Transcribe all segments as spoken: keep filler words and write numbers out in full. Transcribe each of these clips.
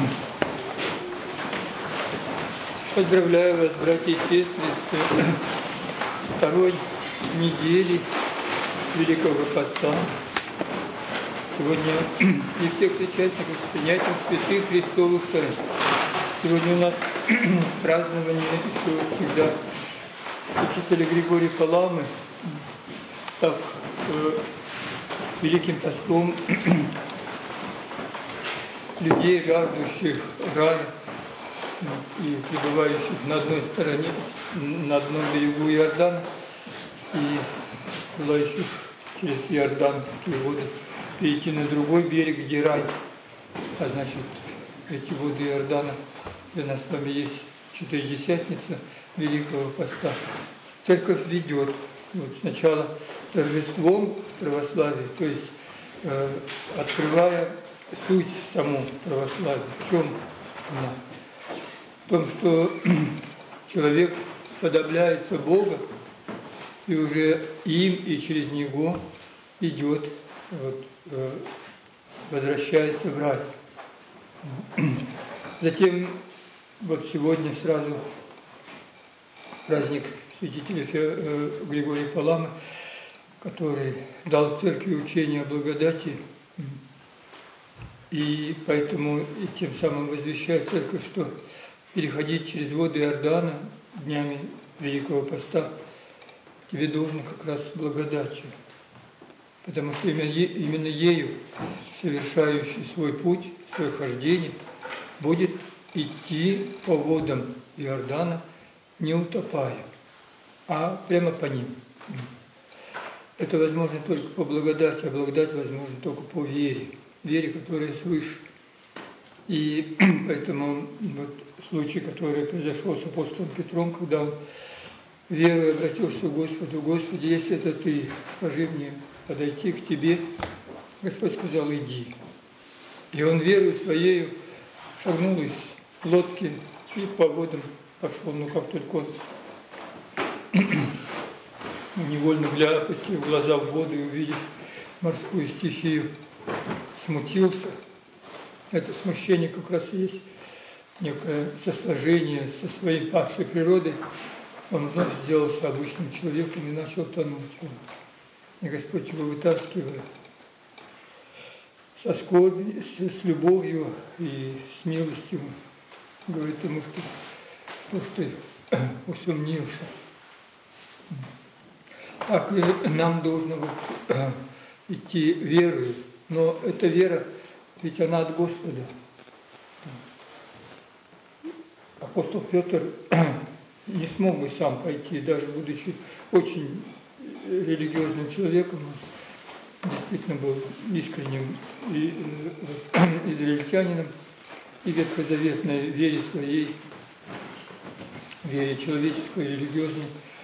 Поздравляю вас, братья и сестры, с второй недели Великого Поста. Сегодня и всех участников с принятием святых Христовых таинств. Сегодня у нас празднование еще всегда учителя Григория Паламы, так, э, Великим Постом людей, жаждущих рая и пребывающих на одной стороне, на одном берегу Иордана, и желающих через Иорданские воды перейти на другой берег, где рай. А значит, эти воды Иордана для нас с вами есть Четыредесятница Великого Поста. Церковь ведет вот сначала торжеством православия, то есть э, открывая суть саму православия. В чем она? В том, что человек сподобляется Бога, и уже им и через Него идет, вот, э, возвращается в рай. Затем, вот сегодня сразу праздник святителя э, Григория Паламы, который дал церкви учение о благодати, и поэтому и тем самым возвещает церковь, что переходить через воды Иордана днями Великого Поста тебе должно как раз с благодатью, потому что именно, именно ею совершающий свой путь, свое хождение, будет идти по водам Иордана, не утопая, а прямо по ним. Это возможно только по благодати, а благодать возможна только по вере, вере, которая свыше. И поэтому вот случай, который произошел с апостолом Петром, когда он верой обратился к Господу: «Господи, если это Ты, скажи мне подойти к Тебе». Господь сказал: «Иди». И он верой своей шагнул из лодки и по водам пошел. Но как только он невольно глядя, опустив глаза в воду и увидев морскую стихию, смутился. Это смущение как раз есть некое сосложение со своей падшей природой. Он вновь сделался обычным человеком и начал тонуть. И Господь его вытаскивает со скорбью, с, с любовью и с милостью. Говорит ему, что что ж ты усомнился. Так и нам должно вот, идти верой. Но эта вера, ведь она от Господа. Апостол Петр не смог бы сам пойти, даже будучи очень религиозным человеком, он действительно был искренним и, э, израильтянином, и ветхозаветной вере своей, вере человеческой, религиозной,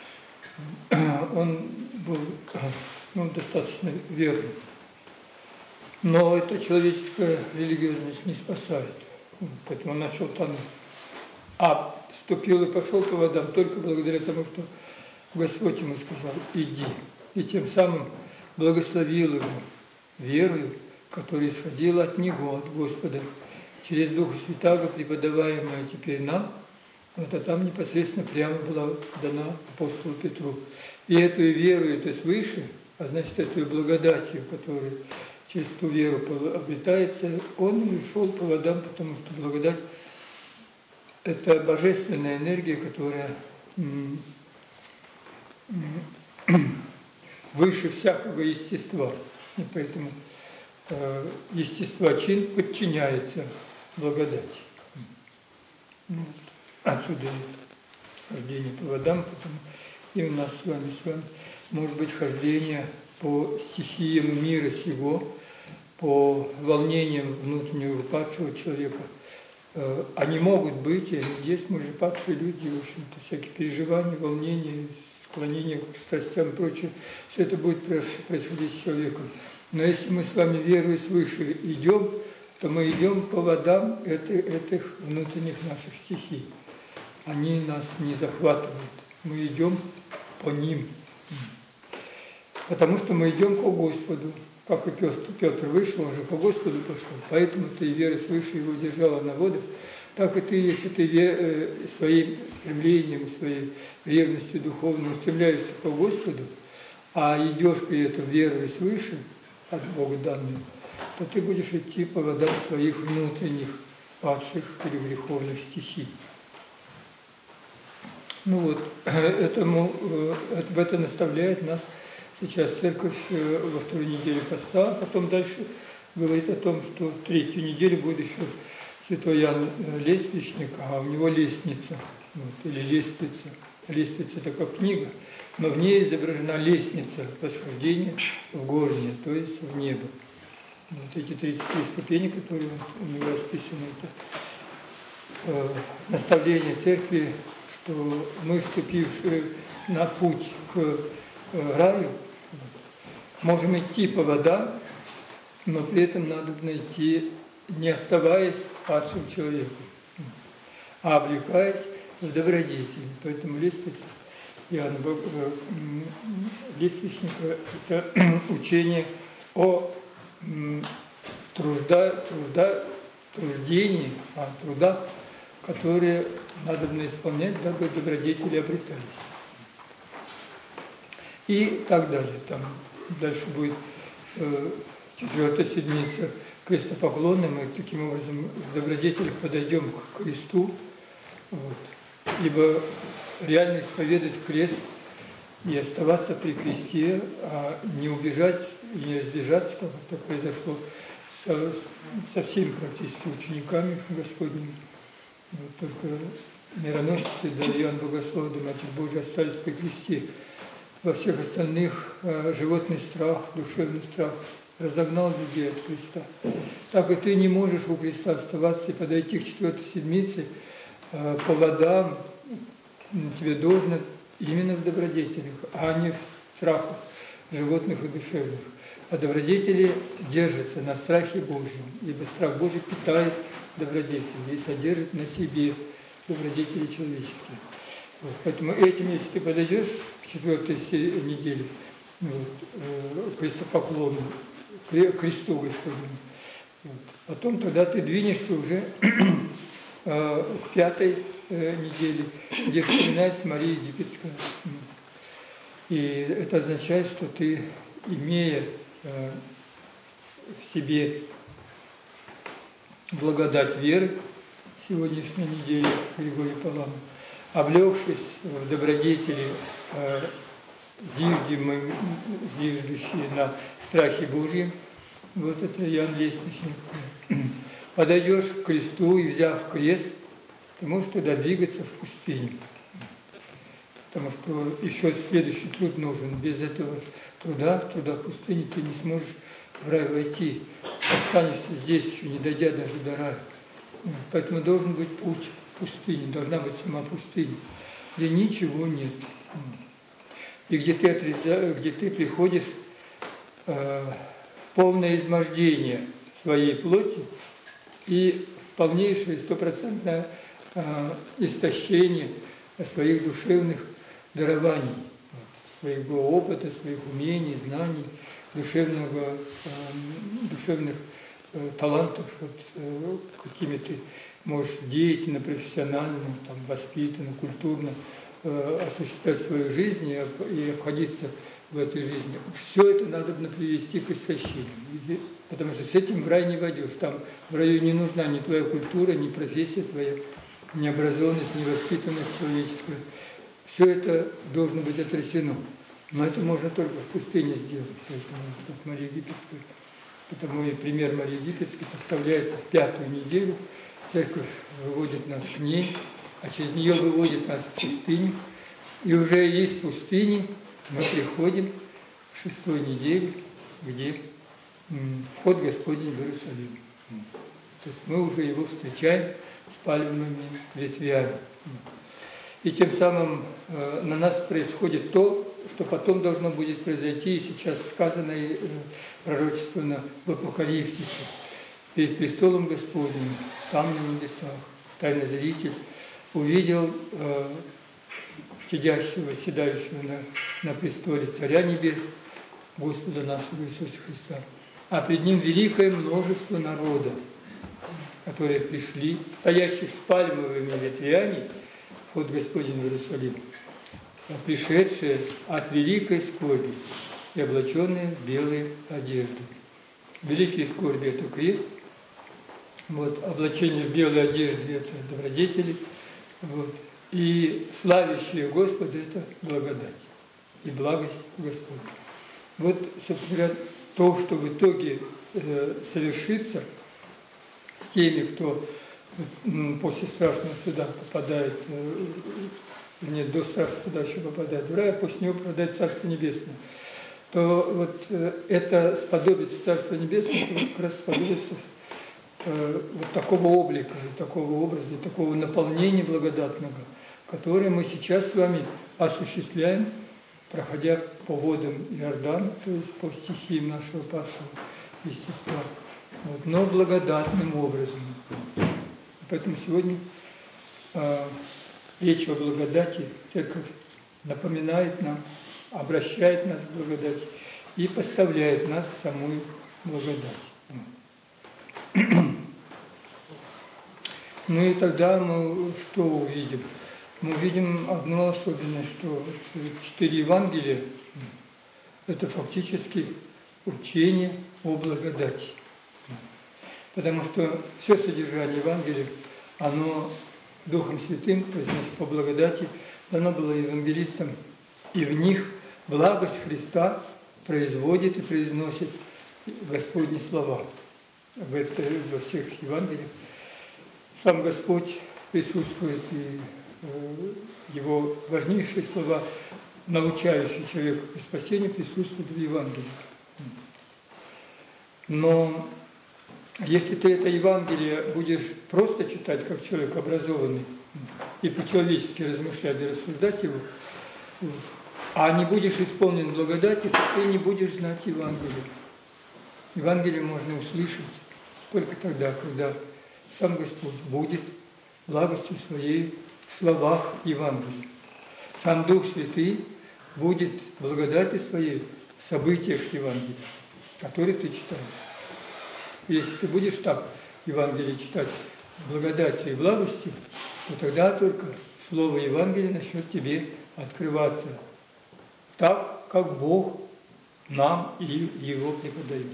он был ну, достаточно верным. Но эта человеческая религиозность не спасает, поэтому он начал тонуть. А вступил и пошел по водам только благодаря тому, что Господь ему сказал: «Иди». И тем самым благословил его верою, которая исходила от Него, от Господа, через Духа Святаго, преподаваемая теперь нам. Вот, а там непосредственно прямо была дана апостолу Петру. И эту веру, это свыше, а значит, эту благодатью, которая через ту веру обретается, он и шел по водам, потому что благодать – это божественная энергия, которая выше всякого естества. И поэтому э, естествочин подчиняется благодати. Вот. Отсюда хождение по водам, потом и у нас с вами, с вами может быть хождение по стихиям мира сего, по волнениям внутреннего падшего человека. Они могут быть, и они есть, мы же падшие люди, в общем-то, всякие переживания, волнения, склонения к страстям и прочее, все это будет происходить с человеком. Но если мы с вами верой свыше идем, то мы идем по водам этих внутренних наших стихий. Они нас не захватывают, мы идем по ним. Потому что мы идем к Господу. как и Петр, Петр вышел, он же по Господу пошел, поэтому ты верой свыше его держала на водах, так и ты, если ты своим стремлением, своей ревностью духовной устремляешься по Господу, а идешь при этом верой свыше, от Бога данную, то ты будешь идти по водам своих внутренних падших или греховных стихий. Ну вот, этому, в это наставляет нас сейчас церковь во второй неделе поста, потом дальше говорит о том, что третью неделю будет еще святой Иоанн Лествичник, а у него лестница, вот, или лестница. Лестница – это как книга, но в ней изображена лестница восхождения в горнее, то есть в небо. Вот эти тридцать три ступени, которые у него расписаны, это э, наставление церкви, что мы, вступившие на путь к э, раю, можем идти по водам, но при этом надо найти, не оставаясь падшим человеком, а облекаясь в добродетели. Поэтому лестница Иоанна Лествичника – это учение о тружда, тружда, труждении, о трудах, которые надо исполнять, дабы добродетели обретались. И так далее. Там дальше будет э, четвертая седмица крестопоклона. Мы таким образом в добродетелях подойдем к кресту. Вот. Ибо реально исповедать крест и оставаться при кресте, а не убежать и не разбежаться, как это произошло со, со всеми практически учениками Господними. Вот только мироносцы, да Иоанн Богослов, да Матерь Божия остались при кресте. Во всех остальных э, животный страх, душевный страх разогнал людей от креста. Так и ты не можешь у креста оставаться и подойти к четвертой седмице э, по водам. Тебе должно именно в добродетелях, а не в страхах животных и душевных. А добродетели держатся на страхе Божьем, ибо страх Божий питает добродетели и содержит на себе добродетели человеческие. Вот. Поэтому этим, если ты подойдешь к четвертой неделе, вот, к крестопоклону, к кресту Господнему, вот, потом тогда ты двинешься уже к пятой неделе, где вспоминается Мария Египетская. И это означает, что ты, имея в себе благодать веры сегодняшней недели Григория Палама, облегшись в добродетели, зиждущие на страхе Божьем, вот это Иоанн Лествичник, подойдешь к кресту и, взяв крест, ты можешь тогда двигаться в пустыню. Потому что еще следующий труд нужен. Без этого труда, труда в пустыне, ты не сможешь в рай войти. Останешься здесь, еще не дойдя даже до рая. Поэтому должен быть путь в пустыне, должна быть сама пустыня, где ничего нет. И где ты, отреза... где ты приходишь э, в полное измождение своей плоти и в полнейшее стопроцентное э, истощение своих душевных дарований, своего опыта, своих умений, знаний, душевного, э, душевных э, талантов, вот, э, какими ты можешь деятельно, профессионально, там, воспитанно, культурно э, осуществлять свою жизнь и, и обходиться в этой жизни. Все это надо привести к истощению, потому что с этим в рай не войдешь. Там в раю не нужна ни твоя культура, ни профессия твоя, ни образованность, ни воспитанность человеческая. Все это должно быть отречено. Но это можно только в пустыне сделать, поэтому, как Мария Египетская. Потому и пример Марии Египетской поставляется в пятую неделю. Церковь выводит нас к ней, а через нее выводит нас в пустыню. И уже из пустыни мы приходим к шестой неделе, где вход Господень в Иерусалим. То есть мы уже его встречаем с пальмовыми ветвями. И тем самым э, на нас происходит то, что потом должно будет произойти, и сейчас сказано э, пророчественно в Апокалипсисе. Перед престолом Господним, там на небесах, тайный зритель увидел э, сидящего, седающего на, на престоле Царя Небес, Господа нашего Иисуса Христа. а пред ним великое множество народа, которые пришли, стоящих с пальмовыми ветвями, вход Господень в Иерусалим, пришедшие от великой скорби и облаченные в белые одежды. Великие скорби – это крест, вот, облачение в белые одежды – это добродетели, вот, и славящие Господа – это благодать и благость Господа. Вот, собственно говоря, то, что в итоге э, совершится с теми, кто э, после страшного суда попадает, э, нет, до страшного суда еще попадает в рай, а после него попадает в Царство Небесное, то вот э, это сподобится Царство Небесное, то как раз сподобится э, вот такого облика, такого образа, такого наполнения благодатного, которое мы сейчас с вами осуществляем, проходя по водам Иордана, то есть по стихиям нашего падшего естества, вот, но благодатным образом. Поэтому сегодня э, речь о благодати Церковь напоминает нам, обращает нас к благодати и поставляет нас в самую благодать. Ну и тогда мы что увидим? Мы видим одно особенное, что четыре Евангелия – это фактически учение о благодати. Потому что все содержание Евангелия, оно Духом Святым, то есть значит, по благодати, дано было евангелистам, и в них благость Христа производит и произносит Господни слова. В это, во всех Евангелиях сам Господь присутствует, и Его важнейшие слова, научающие человека к спасению, присутствуют в Евангелии. Но если ты это Евангелие будешь просто читать, как человек образованный, и по-человечески размышлять и рассуждать его, а не будешь исполнен благодати, то ты не будешь знать Евангелие. Евангелие можно услышать только тогда, когда сам Господь будет благостью своей в словах Евангелия. Сам Дух Святый будет благодати своей в событиях Евангелия, которые ты читаешь. Если ты будешь так Евангелие читать благодатью и благостью, то тогда только Слово Евангелия начнет тебе открываться так, как Бог нам и Его преподает.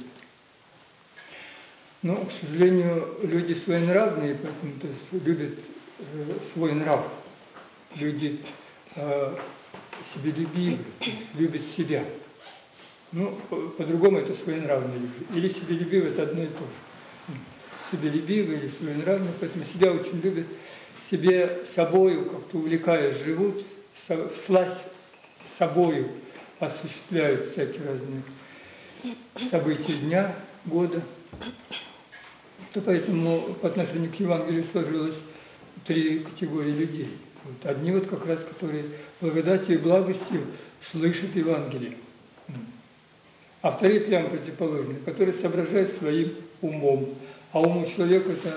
Но, к сожалению, люди своенравные, поэтому то есть, любят э, свой нрав. Люди э, себелюбивы, любят себя. Ну, по-другому это своенравные люди. Или себелюбивы – это одно и то же. Себелюбивы или своенравные, поэтому себя очень любят, себе собою как-то увлекаясь, живут, всласть собою осуществляют всякие разные события дня, года. То поэтому по отношению к Евангелию сложилось три категории людей. Вот. Одни вот как раз, которые благодатью и благостью слышат Евангелие. А вторые прямо противоположные, которые соображают своим умом. А ум у человека – это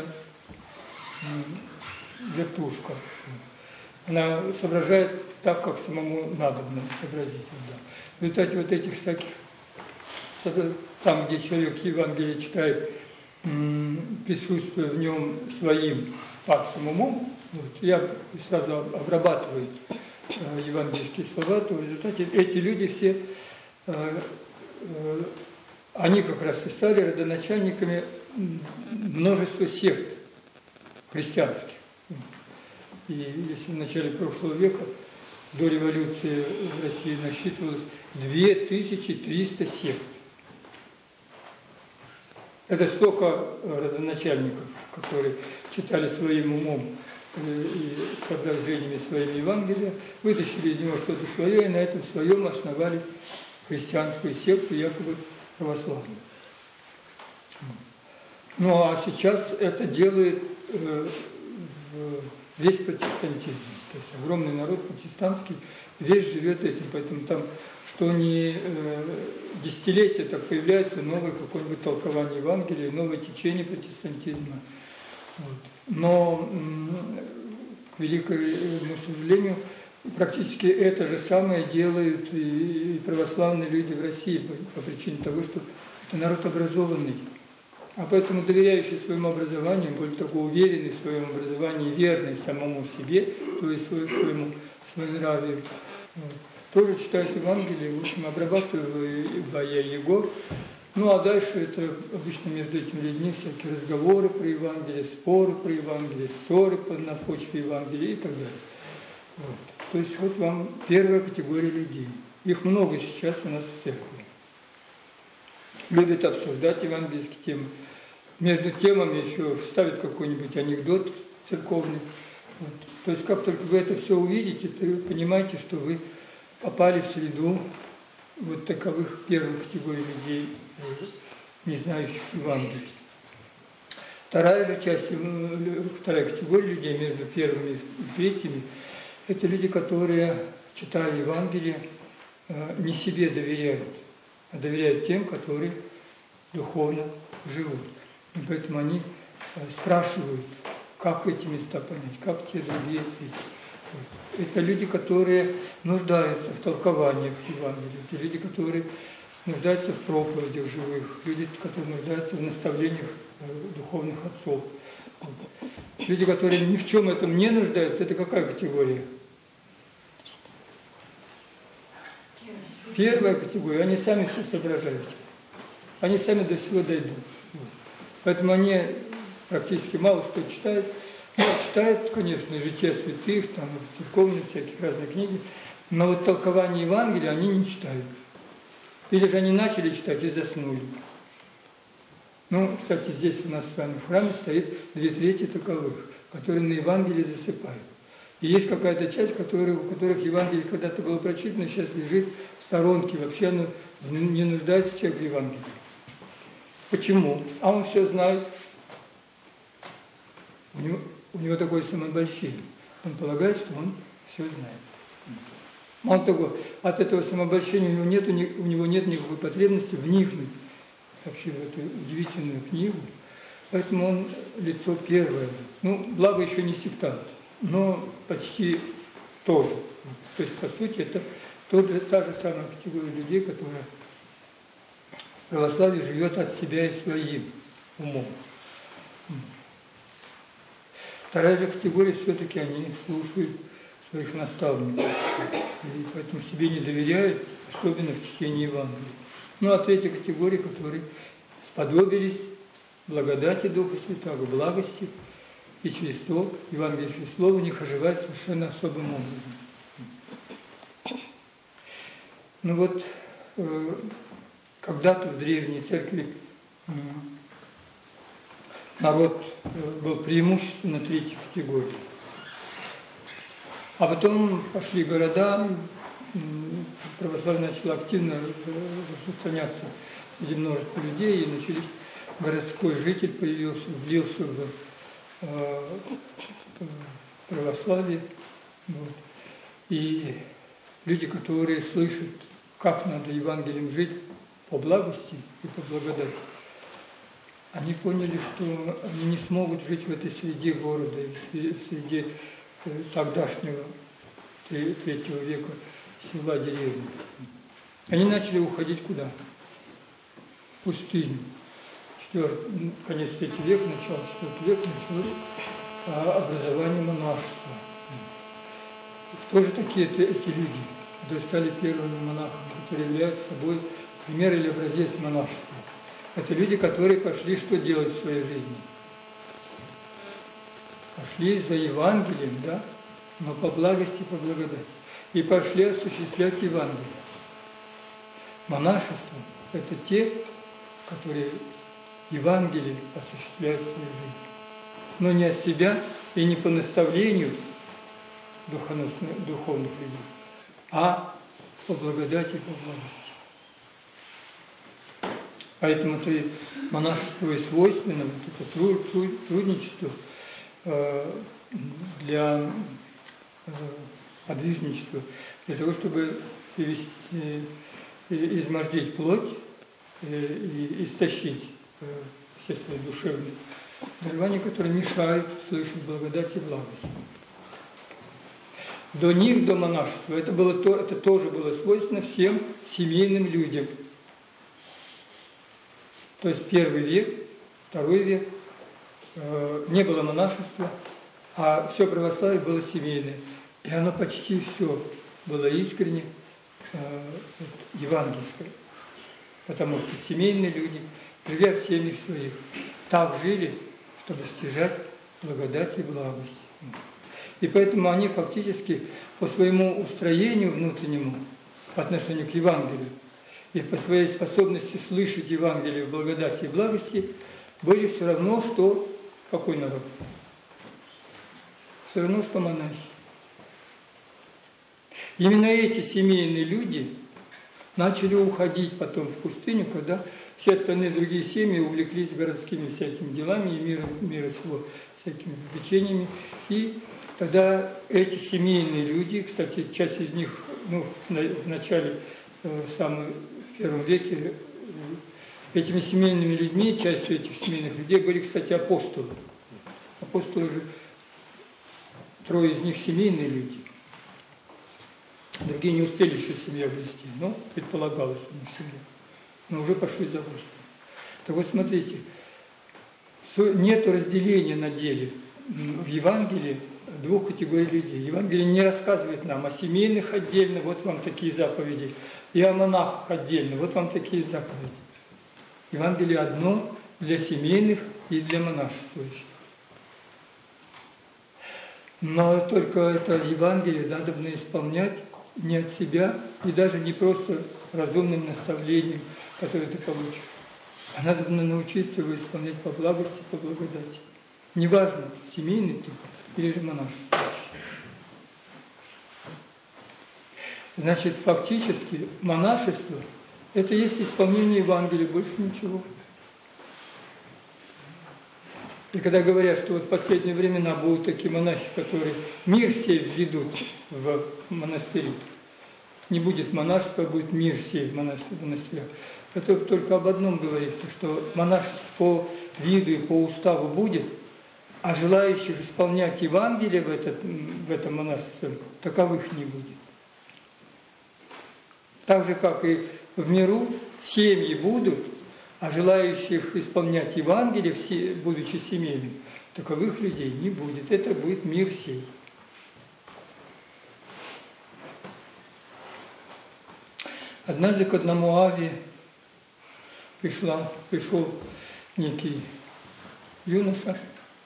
вертушка. Она соображает так, как самому надо сообразить. Да. В результате вот этих всяких, там, где человек Евангелие читает, присутствуя в нем своим падшим умом, вот, я сразу обрабатываю э, евангельские слова, то в результате эти люди все, э, э, они как раз и стали родоначальниками множества сект христианских. И если в начале прошлого века, до революции в России насчитывалось две тысячи триста сект. Это столько родоначальников, которые читали своим умом и соображениями своими Евангелия, вытащили из него что-то свое и на этом своем основали христианскую секту, якобы православную. Ну а сейчас это делает э, весь протестантизм. То есть огромный народ протестантский весь живет этим, поэтому там что не э, десятилетия, так появляется новое какое-нибудь толкование Евангелия, новое течение протестантизма. Вот. Но, к великому сожалению, практически это же самое делают и православные люди в России по, по причине того, что это народ образованный. А поэтому доверяющий своему образованию, более того, уверенный в своем образовании, верный самому себе, то есть своему, своему нравию, вот, тоже читает Евангелие, в общем, обрабатывая его. Ну а дальше это обычно между этими людьми всякие разговоры про Евангелие, споры про Евангелие, ссоры на почве Евангелия и так далее. Вот. То есть вот вам первая категория людей. Их много сейчас у нас в церкви. Любят обсуждать евангельские темы. Между темами еще вставят какой-нибудь анекдот церковный. Вот. То есть как только вы это все увидите, то вы понимаете, что вы попали в среду вот таковых первых категорий людей, не знающих Евангелия. Вторая же часть, вторая категория людей между первыми и третьими, это люди, которые, читая Евангелие, не себе доверяют, а доверяют тем, которые духовно живут. И поэтому они спрашивают, как эти места понять, как те другие ответить. Это люди, которые нуждаются в толкованиях Евангелия, это люди, которые нуждаются в проповедях живых, люди, которые нуждаются в наставлениях духовных отцов. Люди, которые ни в чем этом не нуждаются, это какая категория? Первая категория, они сами все соображают. Они сами до всего дойдут. Поэтому они практически мало что читают. Ну, читают, конечно, жития святых, там, церковные всякие разные книги, но вот толкование Евангелия они не читают. Или же они начали читать и заснули. Ну, кстати, здесь у нас с вами в храме стоит две трети таковых, которые на Евангелии засыпают. И есть какая-то часть, которая, у которых Евангелие когда-то было прочитано, сейчас лежит в сторонке. Вообще оно не нуждается человек в Евангелии. Почему? А он все знает. У него, у него такое самообольщение. Он полагает, что он все знает. Мало того, от этого самообольщения у него нет, у него нет никакой потребности вникнуть вообще в эту удивительную книгу. Поэтому он лицо первое. Ну, благо еще не сектант, но почти тоже. То есть, по сути, это тот же, та же самая категория людей, которая в православии живет от себя и своим умом. Вторая же категория, все-таки они слушают своих наставников. И поэтому себе не доверяют, особенно в чтении Евангелия. Ну, а третья категория, которые сподобились благодати Духа Святого, благости, и через то евангельское слово у них оживает совершенно особым образом. Ну вот, э, когда-то в древней церкви э, народ э, был преимущественно третьей категории. А потом пошли города, православие начало активно распространяться среди множества людей, и начались городской житель появился, влился в, э, в православие. Вот. И люди, которые слышат, как надо Евангелием жить по благости и по благодати, они поняли, что они не смогут жить в этой среде города, в среде тогдашнего третьего века села, деревни. Они начали уходить куда? В пустыню. Четвертый, конец третьего века, начало четвертого века началось образование монашества. Кто же такие эти, эти люди, которые стали первыми монахами, которые являются собой пример или образец монашества? Это люди, которые пошли что делать в своей жизни? Пошли за Евангелием, да, но по благости, по благодати. И пошли осуществлять Евангелие. Монашество – это те, которые Евангелие осуществляют в своей жизни. Но не от себя и не по наставлению духовных, духовных людей, а по благодати и по благости. Поэтому то и монашеству и свойственно вот это труд, труд, трудничество э, для э, подвижничества, для того, чтобы привести, э, измождить плоть э, и истощить э, все свои душевные дарования, которые мешают слышать благодать и благость. До них, до монашества, это, было то, это тоже было свойственно всем семейным людям. То есть первый век, второй век, не было монашества, а все православие было семейное. И оно почти все было искренне евангельское. Потому что семейные люди, живя в семьях своих, так жили, чтобы стяжать благодать и благость. И поэтому они фактически по своему устроению внутреннему, по отношению к Евангелию, и по своей способности слышать Евангелие в благодати и благости, были все равно, что какой народ? Все равно, что монахи. Именно эти семейные люди начали уходить потом в пустыню, когда все остальные другие семьи увлеклись городскими всякими делами и миром, мира всего, всякими печеньями. И тогда эти семейные люди, кстати, часть из них, ну, в начале, в самом первом веке, этими семейными людьми, частью этих семейных людей были, кстати, апостолы. Апостолы же, трое из них семейные люди. Другие не успели еще семью обрести, но предполагалось у них семья. Но уже пошли за Господом. Так вот, смотрите, нет разделения на деле в Евангелии двух категорий людей. Евангелие не рассказывает нам о семейных отдельно, вот вам такие заповеди, и о монахах отдельно, вот вам такие заповеди. Евангелие одно для семейных и для монашествующих. Но только это Евангелие надо бы исполнять не от себя и даже не просто разумным наставлением, которое ты получишь. А надо бы научиться его исполнять по благости, по благодати. Неважно, семейный ты или же монашествующий. Значит, фактически монашество – это есть исполнение Евангелия, больше ничего. И когда говорят, что вот в последние времена будут такие монахи, которые мир сей введут в монастыри, не будет монашества, а будет мир сей в монастырях, это только об одном говорит, что монашество по виду и по уставу будет, а желающих исполнять Евангелие в, этот, в этом монашестве таковых не будет. Так же, как и в миру, семьи будут, а желающих исполнять Евангелие, будучи семейным, таковых людей не будет. Это будет мир сей. Однажды к одному Аве пришла, пришел некий юноша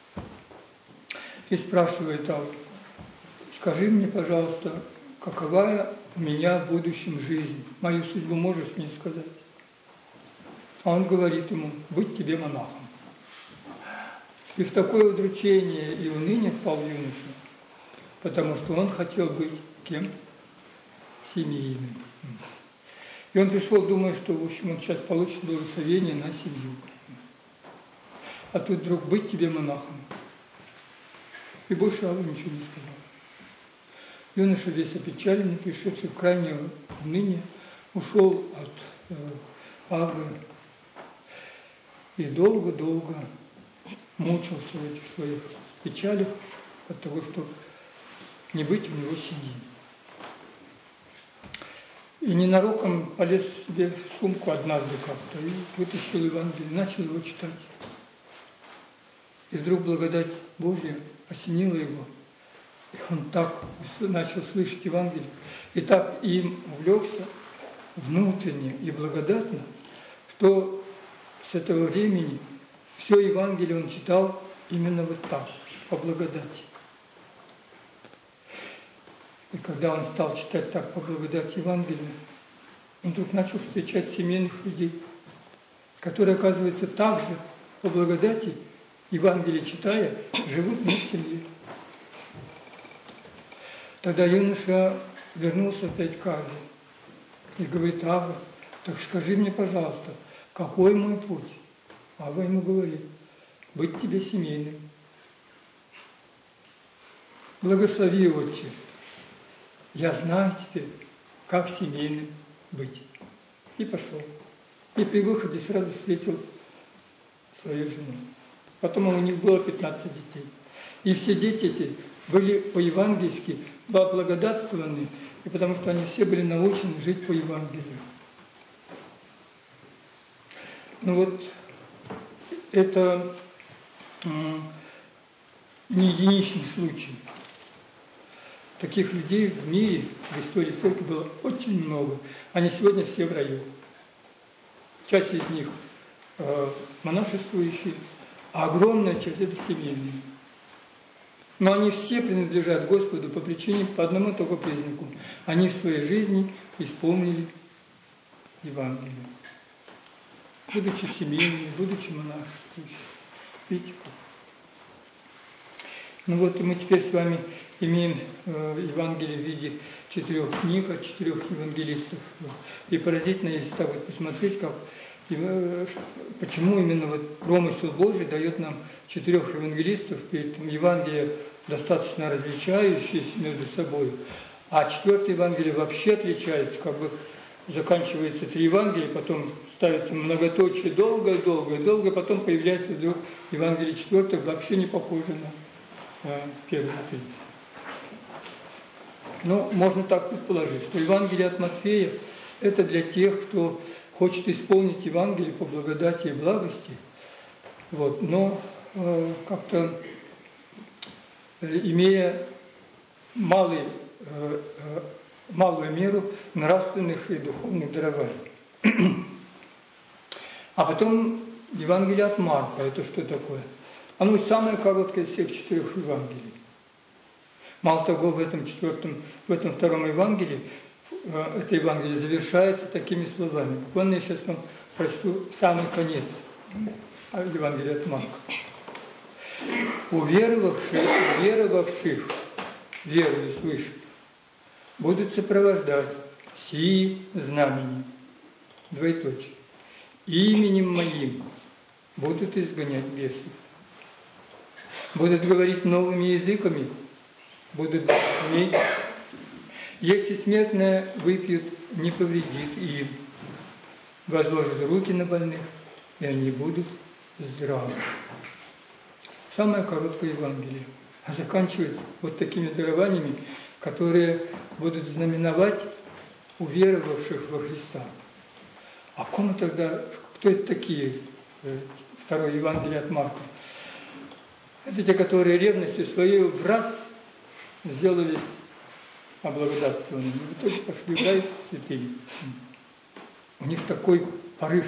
и спрашивает Аву: скажи мне, пожалуйста, какова у меня в будущем жизнь? Мою судьбу можешь мне сказать? А он говорит ему: быть тебе монахом. И в такое удручение и уныние впал юноша, потому что он хотел быть кем? Семейным. И он пришел, думая, что, в общем, он сейчас получит благословение на семью. А тут вдруг: быть тебе монахом. И больше Ава ничего не сказал. Юноша, весь опечаленный, пришедший в крайнее уныние, ушел от э, Авы и долго-долго мучился в этих своих печалях от того, что не быть у него семьи. И ненароком полез себе в сумку однажды как-то и вытащил Евангелие, начал его читать. И вдруг благодать Божья осенила его. И он так начал слышать Евангелие, и так им увлекся внутренне и благодатно, что с этого времени все Евангелие он читал именно вот так, по благодати. И когда он стал читать так по благодати Евангелия, он вдруг начал встречать семейных людей, которые, оказывается, также по благодати Евангелие читая, живут в семье. Тогда юноша вернулся опять к Аве и говорит: Ава, так скажи мне, пожалуйста, какой мой путь? Ава ему говорит: быть тебе семейным. Благослови, Отче. Я знаю теперь, как семейным быть. И пошел. И при выходе сразу встретил свою жену. Потом у них было пятнадцать детей. И все дети эти были по-евангельски благодатствованы, и потому что они все были научены жить по Евангелию. Ну вот, это не единичный случай. Таких людей в мире, в истории церкви было очень много. Они сегодня все в раю. Часть из них э, монашествующие, а огромная часть это семейные. Но они все принадлежат Господу по причине, по одному только признаку. Они в своей жизни исполнили Евангелие. Будучи семейными, будучи монашествующими. Видите как? Ну вот и мы теперь с вами имеем э, Евангелие в виде четырех книг от четырех евангелистов. И поразительно, если так вот посмотреть, как, э, почему именно вот промысел Божий дает нам четырех евангелистов, при этом Евангелие достаточно различающиеся между собой, а четвертое Евангелие вообще отличается, как бы заканчивается три Евангелия, потом ставится многоточие долго-долго-долго, потом появляется вдруг Евангелие четвертое, вообще не похоже на первые три. Но можно так предположить, что Евангелие от Матфея – это для тех, кто хочет исполнить Евангелие по благодати и благости, вот, но э, как-то э, имея малый, э, э, малую меру нравственных и духовных дарований. А потом Евангелие от Марка – это что такое? Оно самое короткое из всех четырех Евангелий. Мало того, в этом четвертом, в этом втором Евангелии, это Евангелие завершается такими словами. Буквально я сейчас вам прочту самый конец Евангелия от Марка. Уверовавших, уверовавших, верою свыше, будут сопровождать сии знамения, двоеточие, именем моим будут изгонять бесов. Будут говорить новыми языками, будут иметь. Если смертное выпьют, не повредит им. Возложат руки на больных, и они будут здравы. Самое короткое Евангелие. А заканчивается вот такими дарованиями, которые будут знаменовать уверовавших во Христа. А кому тогда, кто это такие? Второе Евангелие от Марка. Это те, которые ревностью своей в раз сделались облагодатствованными. В итоге пошли в рай святыми. У них такой порыв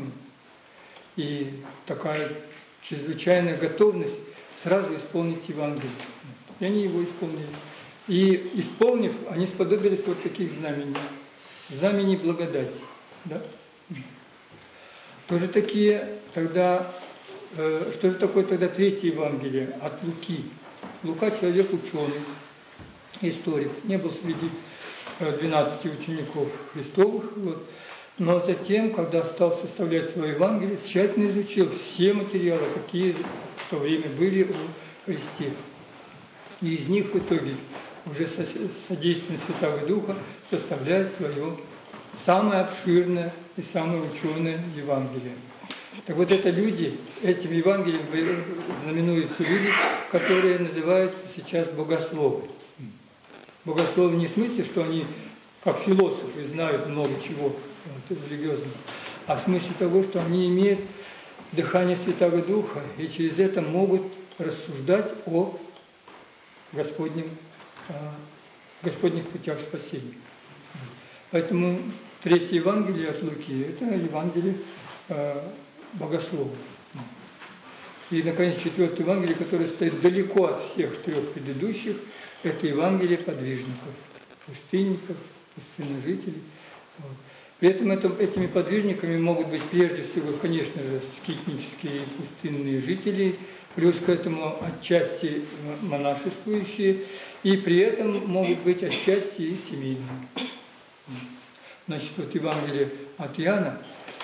и такая чрезвычайная готовность сразу исполнить Евангелие. И они его исполнили. И исполнив, они сподобились вот таких знамений. Знамений благодати. Да? Тоже такие тогда... Что же такое тогда третье Евангелие от Луки? Лука человек ученый, историк, не был среди двенадцати учеников Христовых, вот. Но затем, когда стал составлять свое Евангелие, тщательно изучил все материалы, какие в то время были о Христе. И из них в итоге уже со содействием Святого Духа составляет свое самое обширное и самое ученое Евангелие. Так вот это люди, этим Евангелием знаменуются люди, которые называются сейчас богословы. Богословы не в смысле, что они как философы знают много чего вот, религиозного, а в смысле того, что они имеют дыхание Святого Духа и через это могут рассуждать о Господнем, о Господних путях спасения. Поэтому третье Евангелие от Луки – это Евангелие богословов. И, наконец, четвертое Евангелие, которое стоит далеко от всех трех предыдущих, это Евангелие подвижников, пустынников, пустынножителей. Вот. При этом это, этими подвижниками могут быть прежде всего, конечно же, скитнические пустынные жители, плюс к этому отчасти монашествующие, и при этом могут быть отчасти и семейные. Значит, вот Евангелие от Иоанна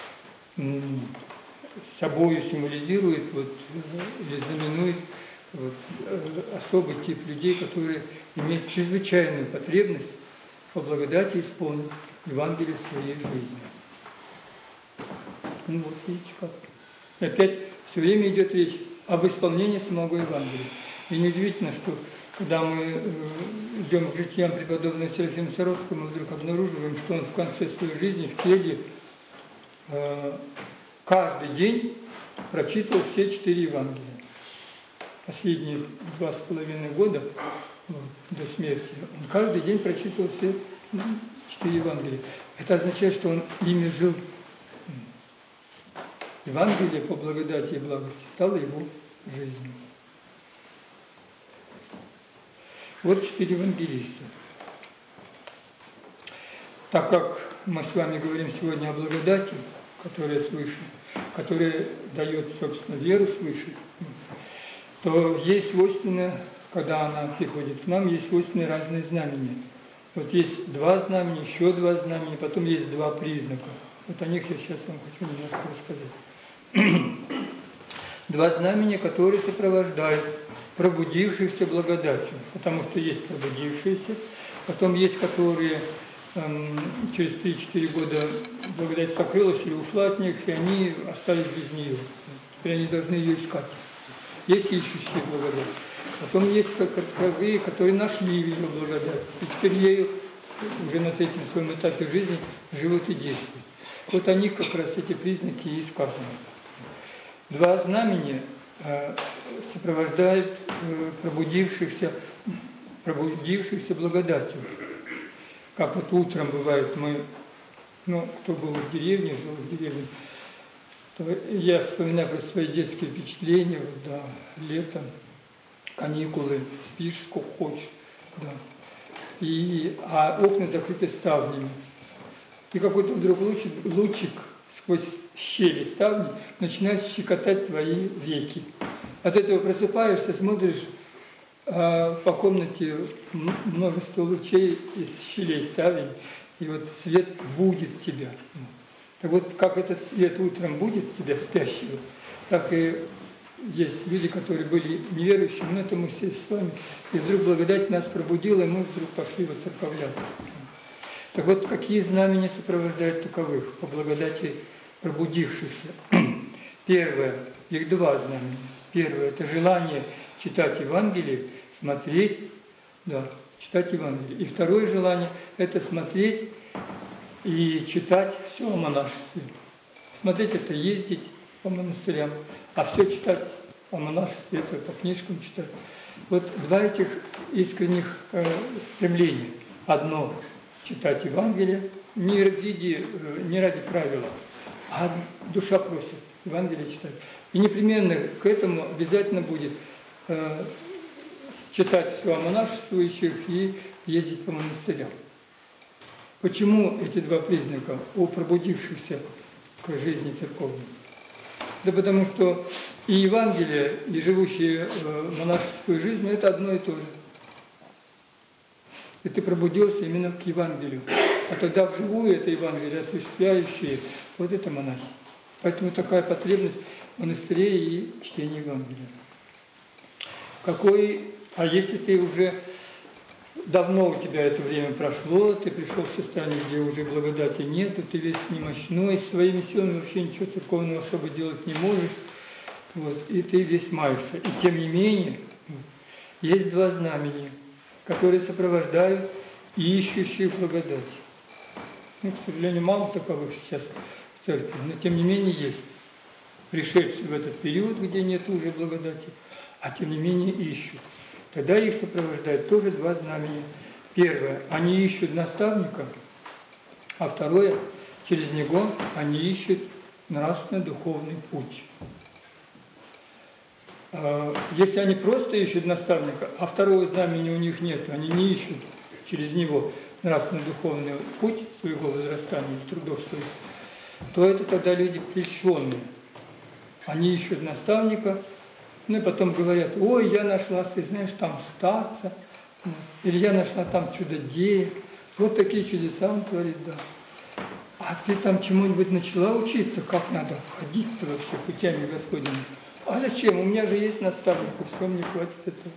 собою символизирует вот, или знаменует вот, особый тип людей, которые имеют чрезвычайную потребность по благодати исполнить Евангелие в своей жизни. Ну вот видите как. И опять все время идет речь об исполнении самого Евангелия. И неудивительно, что когда мы идем к житиям преподобного Серафима Саровского, мы вдруг обнаруживаем, что он в конце своей жизни в келье каждый день прочитывал все четыре Евангелия. Последние два с половиной года вот, до смерти он каждый день прочитывал все четыре Евангелия. Это означает, что он ими жил. Евангелие по благодати и благости стало его жизнью. Вот четыре евангелиста. Так как мы с вами говорим сегодня о благодати, которая свыше, которая дает, собственно, веру свыше, то есть свойственно, когда она приходит к нам, есть свойственны разные знамения. Вот есть два знамения, еще два знамения, потом есть два признака. Вот о них я сейчас вам хочу немножко рассказать. Два знамения, которые сопровождают пробудившихся благодатью, потому что есть пробудившиеся, потом есть, которые эм, через три-четыре года благодать сокрылась или ушла от них, и они остались без нее. Теперь они должны ее искать. Есть ищущие благодать. Потом есть таковые, которые нашли ее благодать, и теперь ею уже на третьем своем этапе жизни живут и действуют. Вот о них как раз эти признаки и сказаны. Два знамения э, сопровождают э, пробудившихся, пробудившихся благодатью. Как вот утром бывает, мы, ну, кто был в деревне, жил в деревне, то я вспоминаю про свои детские впечатления, вот, да, летом, каникулы, спишь сколько хочешь, да. И, а окна закрыты ставнями. И какой-то вдруг лучик, лучик сквозь щели ставни начинает щекотать твои веки. От этого просыпаешься, смотришь, а по комнате множество лучей из щелей ставень, и вот свет будет тебя. Так вот, как этот свет утром будет тебя, спящего, так и есть люди, которые были неверующими, но это мы все с вами. И вдруг благодать нас пробудила, и мы вдруг пошли воцерковляться. Так вот, какие знамения сопровождают таковых по благодати пробудившихся? Первое, их два знамения. Первое – это желание читать Евангелие, смотреть, да, читать Евангелие. И второе желание – это смотреть и читать все о монашестве. Смотреть – это ездить по монастырям, а все читать о монашестве – это по книжкам читать. Вот два этих искренних э, стремления. Одно – читать Евангелие не в виде, не ради правила, а душа просит Евангелие читать. И непременно к этому обязательно будет э, читать все о монашествующих и ездить по монастырям. Почему эти два признака у пробудившихся к жизни церковной? Да потому что и Евангелие, и живущие э, монашескую жизнь – это одно и то же. И ты пробудился именно к Евангелию. А тогда вживую это Евангелие осуществляющие, вот это монахи. Поэтому такая потребность в монастыре и чтении Евангелия. Какой, а если ты уже давно у тебя это время прошло, ты пришел в состояние, где уже благодати нету, ты весь немощной, своими силами вообще ничего церковного особо делать не можешь, вот, и ты весь маешься. И тем не менее, есть два знамения, которые сопровождают ищущих благодать. Ну, к сожалению, мало таковых сейчас в церкви, но тем не менее есть. Пришедшие в этот период, где нет уже благодати, а тем не менее ищут. Тогда их сопровождают тоже два знамения. Первое, они ищут наставника, а второе, через него они ищут нравственно-духовный путь. Если они просто ищут наставника, а второго знамения у них нет, они не ищут через него нравственно-духовный путь своего возрастания, трудов своих, то это тогда люди прельщенные. Они ищут наставника, ну и потом говорят: ой, я нашла, ты знаешь, там старца, или я нашла там чудодея, вот такие чудеса он творит, да. А ты там чему-нибудь начала учиться, как надо ходить-то вообще путями Господними? А зачем? У меня же есть наставник, и все, мне хватит этого.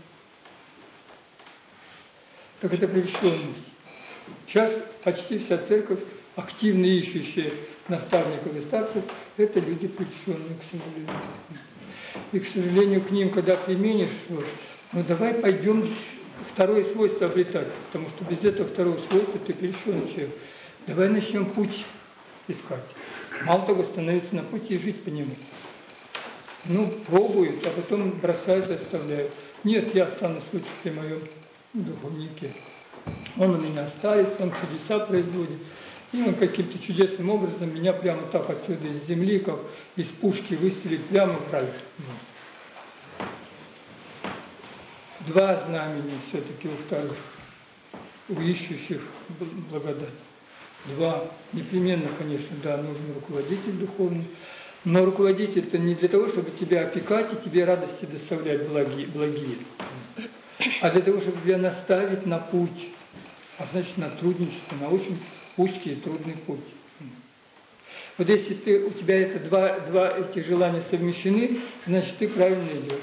Так это прельщенность. Сейчас почти вся церковь, активно ищущая наставников и старцев, это люди прельщенные, к сожалению. И, к сожалению, к ним, когда применишь, вот, ну давай пойдем второе свойство обретать, потому что без этого второго свойства ты прельщенный человек. Давай начнем путь искать. Мало того, становятся на пути и жить по нему. Ну, пробуют, а потом бросают и оставляют. Нет, я останусь лучше при моем духовнике. Он у меня оставит, он чудеса производит. И он каким-то чудесным образом меня прямо так отсюда из земли, как из пушки, выстрелит прямо в рай. Два знамени все-таки у вторых, у ищущих благодать. Два. Непременно, конечно, да, нужен руководитель духовный. Но руководитель-то не для того, чтобы тебя опекать и тебе радости доставлять благие, благие, а для того, чтобы тебя наставить на путь, а значит на трудничество, на очень узкий и трудный путь. Вот если ты, у тебя это два, два эти желания совмещены, значит ты правильно идешь.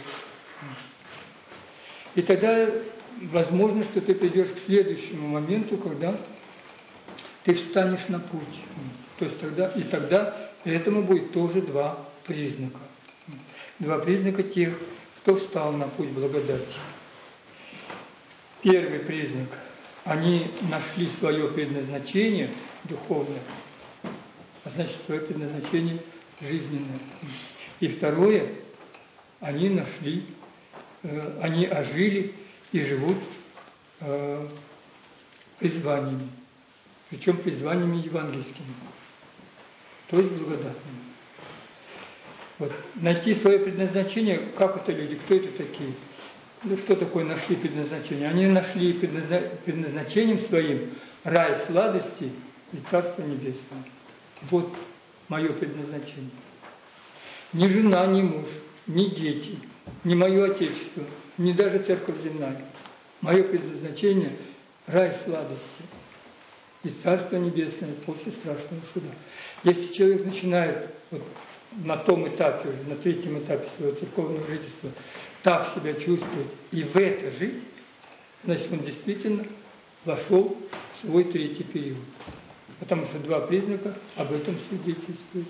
И тогда возможно, что ты придешь к следующему моменту, когда ты встанешь на путь. То есть тогда, и тогда этому будет тоже два признака. Два признака тех, кто встал на путь благодати. Первый признак. Они нашли свое предназначение духовное, а значит свое предназначение жизненное. И второе, они нашли, э, они ожили и живут э, призваниями, причем призваниями евангельскими, то есть благодатными. Вот. Найти свое предназначение, как это люди, кто это такие? Ну, что такое нашли предназначение? Они нашли предназначением своим рай сладости и Царство Небесное. Вот мое предназначение. Ни жена, ни муж, ни дети, ни мое Отечество, ни даже Церковь земная. Мое предназначение – рай сладости и Царство Небесное после страшного суда. Если человек начинает вот на том этапе уже, на третьем этапе своего церковного жительства, так себя чувствовать и в это жить, значит, он действительно вошел в свой третий период. Потому что два признака об этом свидетельствуют.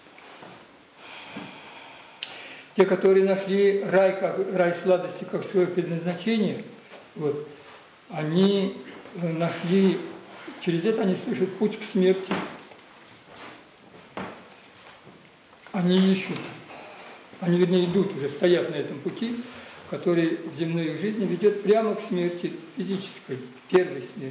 Те, которые нашли рай, как, рай сладости как свое предназначение, вот, они нашли, через это они слышат путь к смерти. Они ищут. Они, вернее, идут, уже стоят на этом пути, который в земной их жизни ведет прямо к смерти физической, первой смерти.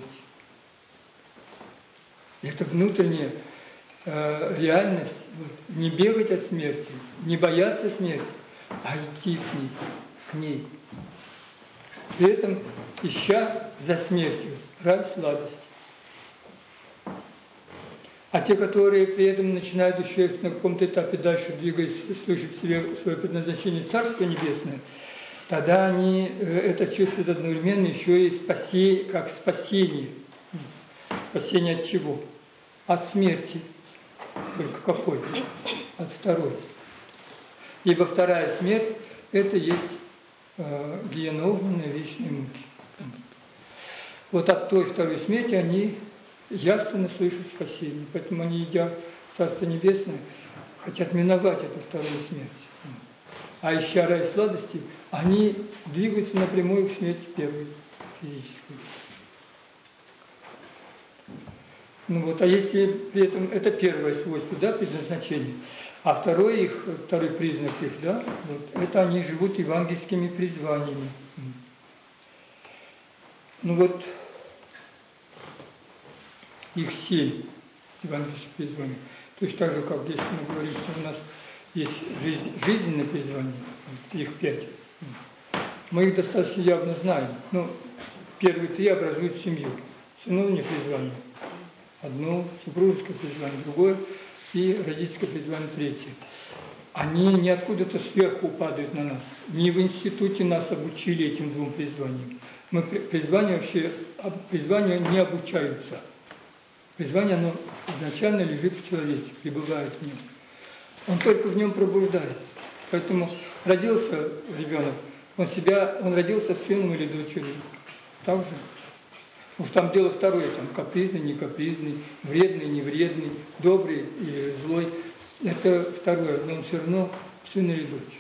Это внутренняя э, реальность, вот, не бегать от смерти, не бояться смерти, а идти к ней, к ней. При этом ища за смертью рай сладости. А те, которые при этом начинают еще на каком-то этапе дальше двигаясь, слышать в себе свое предназначение Царство Небесное, тогда они это чувствуют одновременно еще и спасение, как спасение. Спасение от чего? От смерти. Только какой? От второй. Ибо вторая смерть – это есть э, гиенна огненная, вечные муки. Вот от той второй смерти они явственно слышат спасение. Поэтому они, идя в Царство Небесное, хотят миновать эту вторую смерть. А ища рай сладости, они двигаются напрямую к смерти первой, физической. Ну вот, а если при этом, это первое свойство, да, предназначение. А второй их, второй признак их, да, вот, это они живут евангельскими призваниями. Ну вот, их семь евангельских призваний. Точно так же, как если мы говорим, что у нас есть жизнь, жизненное призвание, их пять. Мы их достаточно явно знаем. Но первые три образуют семью. Сыновнее призвание. Одно супружеское призвание, другое и родительское призвание третье. Они не откуда-то сверху падают на нас. Не в институте нас обучили этим двум призваниям. Мы призвания вообще, призвания не обучаются. Призвание, оно изначально лежит в человеке, пребывает в нем. Он только в нем пробуждается. Поэтому родился ребенок, он себя, он родился сыном или дочерью. Так же. Уж там дело второе, там капризный, не капризный, вредный, не вредный, добрый или злой. Это второе, но он все равно сын или дочь.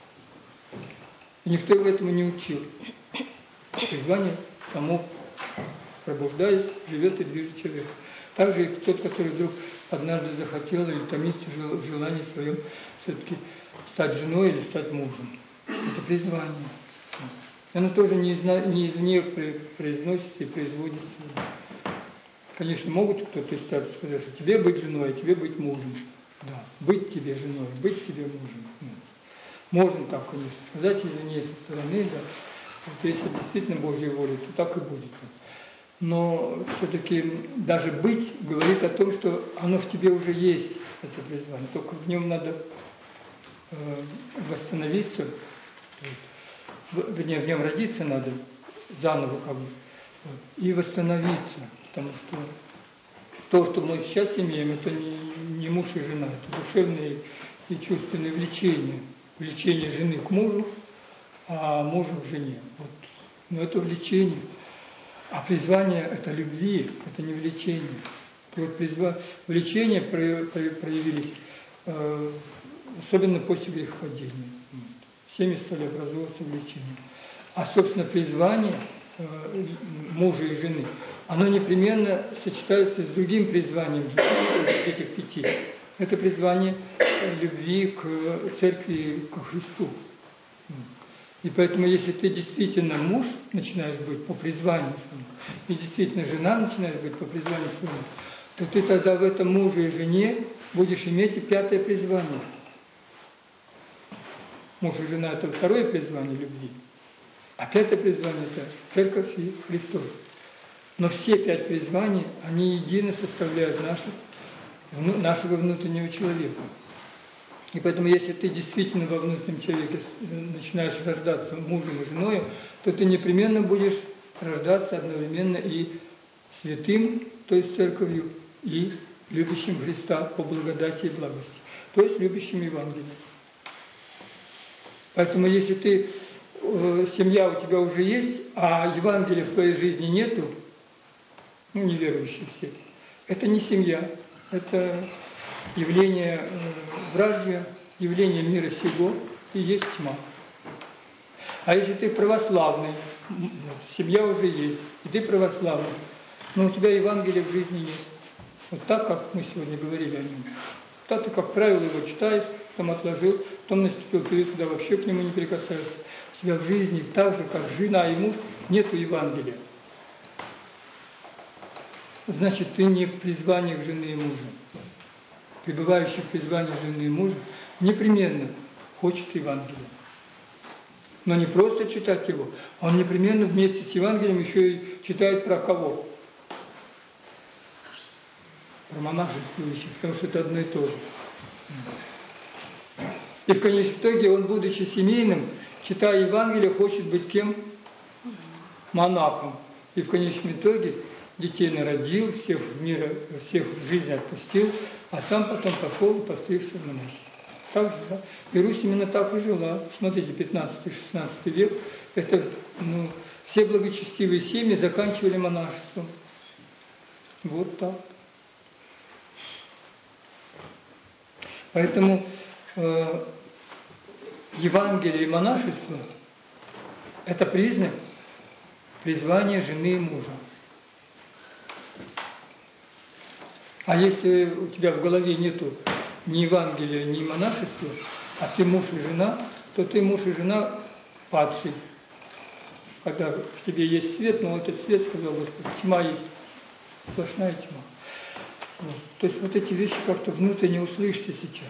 И никто его этому не учил. Призвание само, пробуждаясь, живет и движет человека. Также и тот, который вдруг однажды захотела или томится в желании своем все-таки стать женой или стать мужем. Это призвание. Оно тоже не, изна, не извне произносится и производится. Конечно, могут кто-то из старцев сказать, что тебе быть женой, а тебе быть мужем. Да, быть тебе женой, быть тебе мужем. Можно так, конечно, сказать, извини, со стороны, да. Вот если действительно Божья воля, то так и будет. Но все-таки даже быть говорит о том, что оно в тебе уже есть, это призвание. Только в нем надо э, восстановиться, в, в, в нем родиться надо заново как бы, и восстановиться. Потому что то, что мы сейчас имеем, это не, не муж и жена, это душевные и чувственные влечения. Влечение жены к мужу, а мужа к жене. Вот. Но это влечение. А призвание – это любви, это не влечение. И вот призва... влечения проявились, э, особенно после грехопадения. В семье стали образовываться влечения. А, собственно, призвание э, мужа и жены, оно непременно сочетается с другим призванием же, этих пяти. Это призвание любви к церкви, к Христу. И поэтому, если ты действительно муж начинаешь быть по призванию своему, и действительно жена начинаешь быть по призванию своему, то ты тогда в этом муже и жене будешь иметь и пятое призвание. Муж и жена – это второе призвание любви. А пятое призвание – это церковь и Христос. Но все пять призваний, они едино составляют наши, нашего внутреннего человека. И поэтому, если ты действительно во внутреннем человеке начинаешь рождаться мужем и женой, то ты непременно будешь рождаться одновременно и святым, то есть церковью, и любящим Христа по благодати и благости, то есть любящим Евангелие. Поэтому, если ты, семья у тебя уже есть, а Евангелия в твоей жизни нету, ну, неверующие все, это не семья, это явление вражье, явление мира сего и есть тьма. А если ты православный, семья уже есть, и ты православный, но у тебя Евангелия в жизни нет. Вот так, как мы сегодня говорили о нем. Так ты, как правило, его читаешь, потом отложил, потом наступил период, когда вообще к нему не прикасаешься. У тебя в жизни так же, как жена и муж, нету Евангелия. Значит, ты не в призваниях жены и мужа. Пребывающий в призвании жены и мужа непременно хочет Евангелия. Но не просто читать его, а он непременно вместе с Евангелием еще и читает про кого? Про монашествующих, потому что это одно и то же. И в конечном итоге он, будучи семейным, читая Евангелие, хочет быть кем? Монахом. И в конечном итоге детей народил, всех в мир, всех в жизнь отпустил, а сам потом пошел и постригся в монахи. Так же, да? И Русь именно так и жила. Смотрите, пятнадцатый-шестнадцатый век, это, ну, все благочестивые семьи заканчивали монашеством. Вот так. Поэтому э, Евангелие и монашество – это признак призвания жены и мужа. А если у тебя в голове нету ни Евангелия, ни монашества, а ты муж и жена, то ты муж и жена падший. Когда в тебе есть свет, но этот свет, сказал Господь, тьма есть, сплошная тьма. Вот. То есть вот эти вещи как-то внутренне услышите сейчас.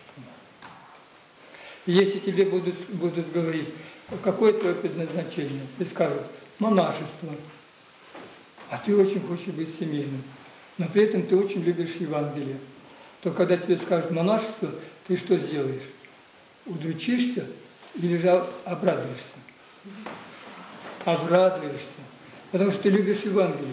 И если тебе будут, будут говорить, какое твое предназначение, и скажут, монашество, а ты очень хочешь быть семейным, но при этом ты очень любишь Евангелие, то когда тебе скажут монашество, ты что сделаешь? Удручишься или же обрадуешься? Обрадуешься, потому что ты любишь Евангелие.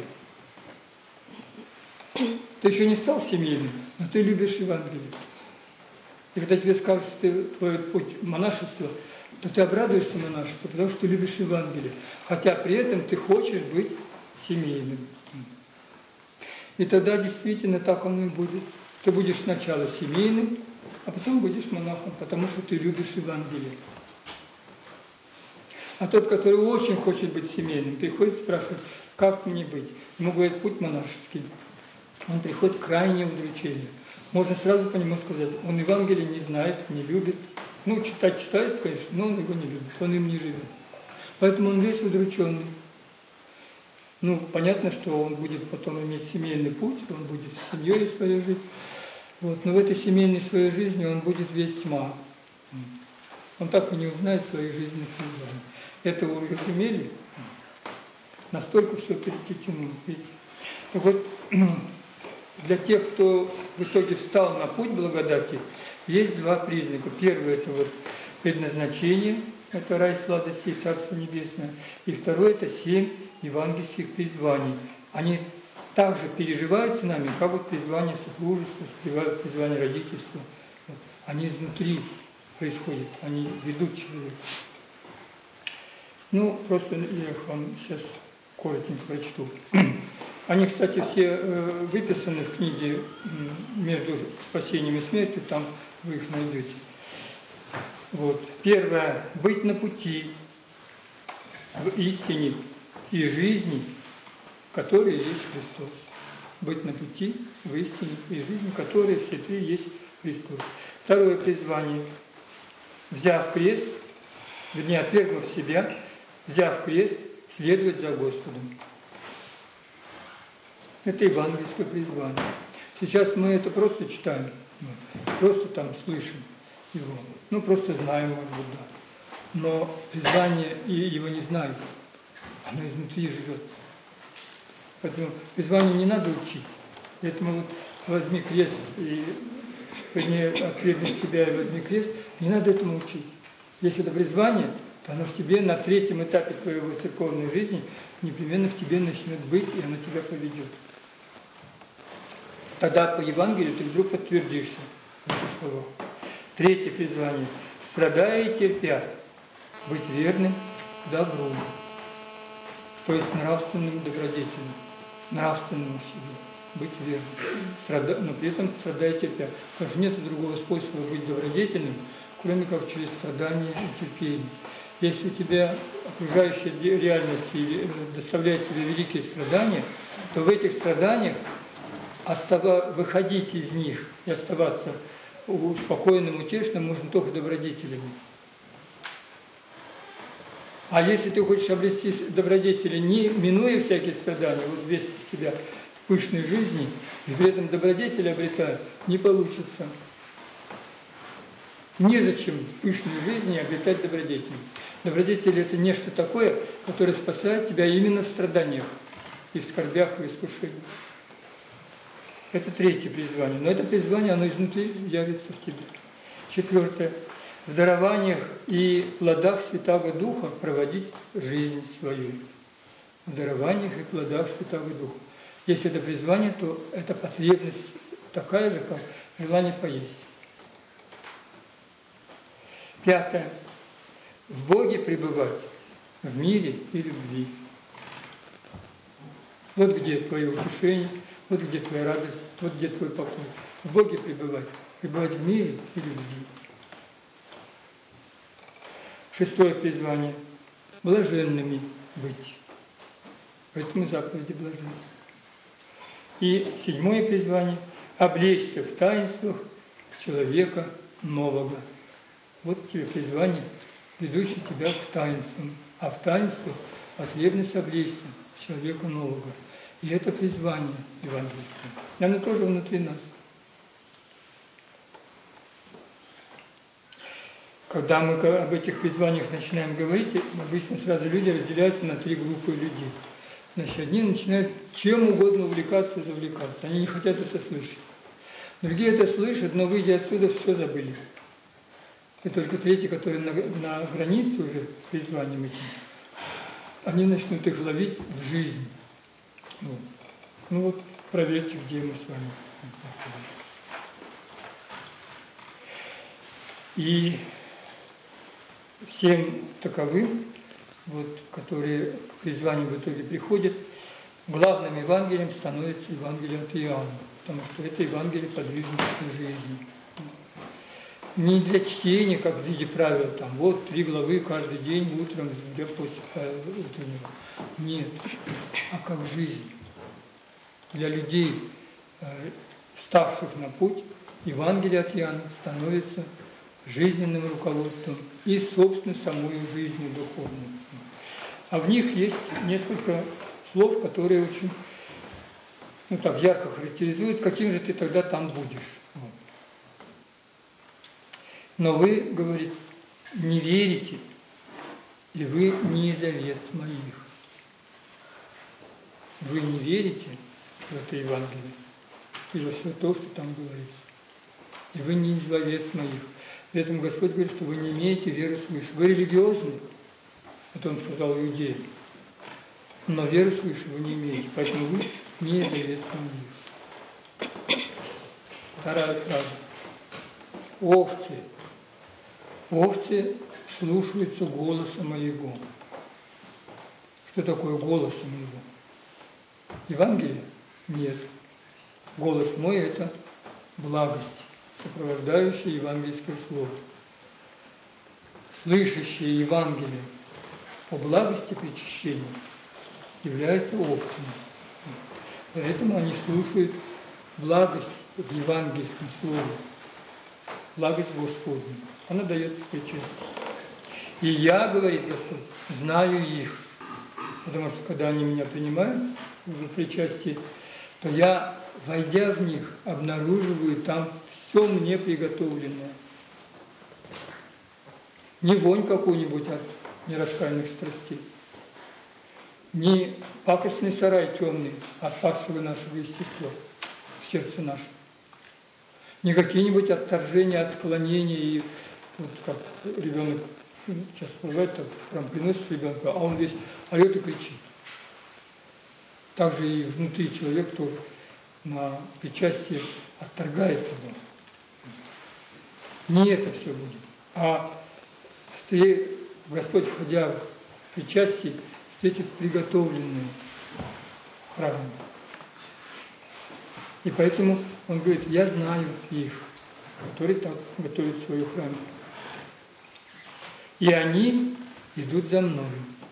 Ты еще не стал семейным, но ты любишь Евангелие. И когда тебе скажут, что ты, твой путь монашества, то ты обрадуешься монашеству, потому что ты любишь Евангелие. Хотя при этом ты хочешь быть семейным. И тогда действительно так оно и будет. Ты будешь сначала семейным, а потом будешь монахом, потому что ты любишь Евангелие. А тот, который очень хочет быть семейным, приходит спрашивать, как мне быть? Ему говорят, путь монашеский. он приходит к крайнему удручению. Можно сразу по нему сказать, он Евангелие не знает, не любит. Ну, читать читает, конечно, но он его не любит, он им не живет. Поэтому он весь удрученный. Ну, понятно, что он будет потом иметь семейный путь, он будет с семьей своей жить. Вот, но в этой семейной своей жизни он будет весь тьма. Он так и не узнает своих жизненных призваний. Это вы уразумели? Настолько все перетечено. Так вот, для тех, кто в итоге встал на путь благодати, есть два признака. Первый – это вот предназначение, это рай, сладости и Царство Небесное. И второй – это семь евангельских призваний. Они также переживаются нами, как вот призвание супружества, призвание родительства. Вот. Они изнутри происходят, они ведут человека. Ну, просто я их вам сейчас коротенько прочту. Они, кстати, все выписаны в книге «Между спасением и смертью», там вы их найдете. Вот. Первое. Быть на пути в истине и жизни, которая есть Христос. Быть на пути в истине и жизни, которая все три есть Христос. Второе призвание. Взяв крест, вернее, отвергнув себя, взяв крест, следовать за Господом. Это евангельское призвание. Сейчас мы это просто читаем, просто там слышим его. Ну, просто знаем, может быть, да. Но призвание и его не знают. Оно изнутри живет. Поэтому призвание не надо учить. Поэтому вот возьми крест и вернее, отвергни себя и возьми крест, не надо этому учить. Если это призвание, то оно в тебе на третьем этапе твоего церковной жизни непременно в тебе начнет быть, и оно тебя поведет. Тогда по Евангелию ты вдруг подтвердишься в этих словах. Третье призвание. Страдая и терпя, быть верным добру, то есть нравственным добродетелем, нравственному себе. Быть верным, страда... но при этом страдая и терпя. Потому что нет другого способа быть добродетельным, кроме как через страдания и терпение. Если у тебя окружающая реальность доставляет тебе великие страдания, то в этих страданиях остава... выходить из них и оставаться спокойным, утешным можно только добродетелями. А если ты хочешь обрести добродетели, не минуя всякие страдания, вот весь себя в пышной жизни, и при этом добродетели обретая, не получится. Незачем в пышной жизни обретать добродетели. Добродетели – это нечто такое, которое спасает тебя именно в страданиях, и в скорбях, и в искушениях. Это третье призвание. Но это призвание, оно изнутри явится в тебе. Четвертое. В дарованиях и плодах Святаго Духа проводить жизнь свою. В дарованиях и плодах Святаго Духа. Если это призвание, то это потребность такая же, как желание поесть. Пятое. В Боге пребывать, в мире и любви. Вот где твое утешение, вот где твоя радость, вот где твой покой. В Боге пребывать, пребывать в мире и любви. Шестое призвание. Блаженными быть. Поэтому заповеди блаженны. И седьмое призвание. Облечься в таинствах человека нового. Вот тебе призвание, ведущее тебя к таинствам. А в таинствах потребность облечься в человека нового. И это призвание евангельское. И оно тоже внутри нас. Когда мы об этих призваниях начинаем говорить, обычно сразу люди разделяются на три группы людей. Значит, одни начинают чем угодно увлекаться и завлекаться. Они не хотят это слышать. Другие это слышат, но выйдя отсюда, все забыли. И только третьи, которые на, на границе уже призванием этим, они начнут их ловить в жизнь. Вот. Ну вот, проверьте, где мы с вами. И всем таковым, вот, которые к призванию в итоге приходят, главным Евангелием становится Евангелие от Иоанна, потому что это Евангелие подвижности жизни. Не для чтения, как в виде правил, там, вот три главы каждый день, утром, после утреннего. Нет, а как жизнь. Для людей, ставших на путь, Евангелие от Иоанна становится жизненным руководством и, собственно, самой жизнью духовной. А в них есть несколько слов, которые очень, ну так, ярко характеризуют, каким же ты тогда там будешь. Вот. Но вы, говорит, не верите, и вы не из овец моих. Вы не верите в это Евангелие, и во все то, что там говорится. И вы не из овец моих. Поэтому Господь говорит, что вы не имеете веры свыше. Вы религиозны, это Он сказал иудеям, но веру свыше вы не имеете, поэтому вы не из овец моих. Вторая фраза. Овцы. Овцы слушаются голоса моего. Что такое голоса моего? Евангелие? Нет. Голос мой – это благость, сопровождающая евангельское слово. Слышащие Евангелие о благости причащения являются овцами. Поэтому они слушают благость в евангельском слове, благость Господня. Она дается в причастии. И я, говорит Господь, знаю их, потому что когда они меня принимают в причастии, то я, войдя в них, обнаруживаю там все мне приготовленное. Не вонь какую-нибудь от нераскаянных страстей, не пакостный сарай темный от падшего нашего естества в сердце нашем, не какие-нибудь отторжения, отклонения, и вот как ребенок сейчас бывает, так в храм приносит ребенка, а он весь орет и кричит. Также и внутри человек тоже на причастие отторгает его. Не это все будет, а Господь, входя в причастие, встретит приготовленные храмы. И поэтому Он говорит, я знаю их, которые так готовят свой храм. И они идут за мною.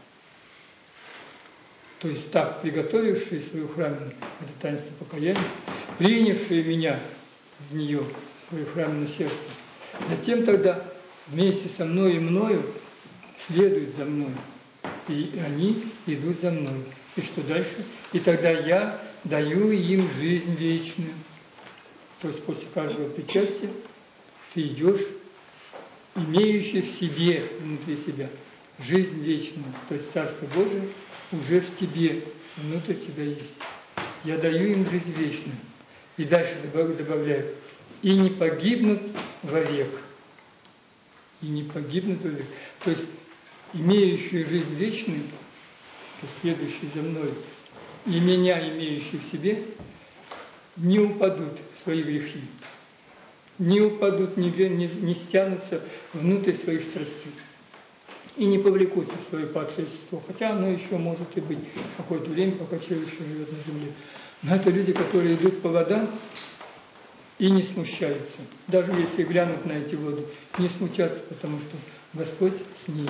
То есть так, приготовившие свою храмину, это таинство покаяния, принявшие меня в нее, в свое храминое сердце, затем тогда вместе со мной и мною следуют за мною. И они идут за мной. И что дальше? И тогда я даю им жизнь вечную. То есть после каждого причастия ты идешь, имеющий в себе, внутри себя, жизнь вечную. То есть Царство Божие уже в тебе, внутрь тебя есть. Я даю им жизнь вечную. И дальше добавляю, и не погибнут вовек. И не погибнут вовек. То есть имеющие жизнь вечную, то есть следующие за мной, и меня, имеющие в себе, не упадут в свои грехи, не упадут, не, не, не стянутся внутрь своих страстей и не повлекутся в свое падшее естество. Хотя оно еще может и быть какое-то время, пока человек еще живет на земле. Но это люди, которые идут по водам и не смущаются. Даже если глянут на эти воды, не смутятся, потому что Господь с ними.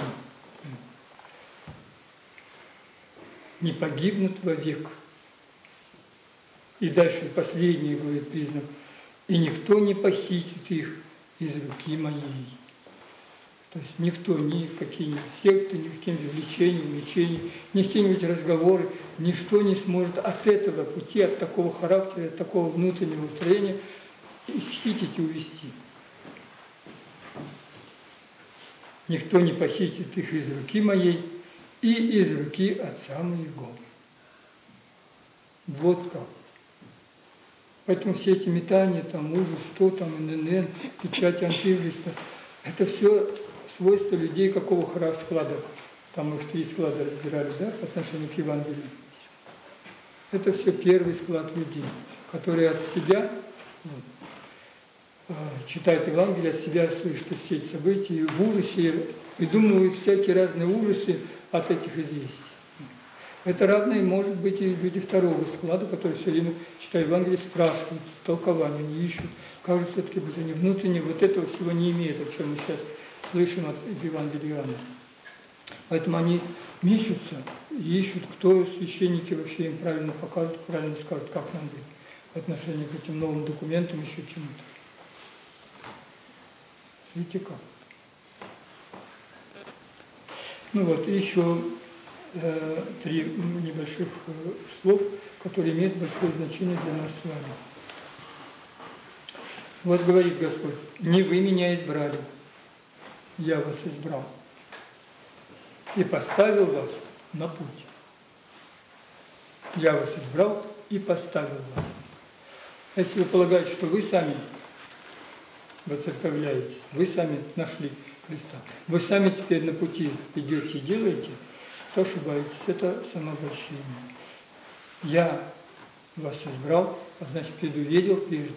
Не погибнут вовек. И дальше последний, говорит, признак. И никто не похитит их из руки моей. То есть никто, ни в какие-нибудь секты, ни в какие-нибудь влечения, влечения, ни в какие-нибудь разговоры, ничто не сможет от этого пути, от такого характера, от такого внутреннего устроения исхитить и увести. Никто не похитит их из руки моей и из руки Отца моего. Вот как. Поэтому все эти метания, там ужас, что там, эн эн эн, печать антихриста, это все свойства людей какого характера склада. Там мы в три склада разбирали, да, по отношению к Евангелию. Это все первый склад людей, которые от себя вот, читают Евангелие, от себя слышат все эти события, и в ужасе придумывают всякие разные ужасы от этих известий. Это равное может быть и люди второго склада, которые все время, читая Евангелие, спрашивают, толкования не ищут, как же все-таки быть они внутренне вот этого всего не имеют, о чем мы сейчас слышим от Евангелия Иоанна. Поэтому они мечутся и ищут, кто священники вообще им правильно покажут, правильно скажут, как нам быть. в отношении к этим новым документам, еще чему-то. Видите как? Ну вот, и еще э, три небольших э, слов, которые имеют большое значение для нас с вами. Вот говорит Господь: не вы меня избрали, я вас избрал и поставил вас на путь. Я вас избрал и поставил вас. Если вы полагаете, что вы сами воцерковляетесь, вы сами нашли Христа, вы сами теперь на пути идете и делаете, то ошибаетесь. Это самообольщение. Я вас избрал, а значит, предувидел прежде.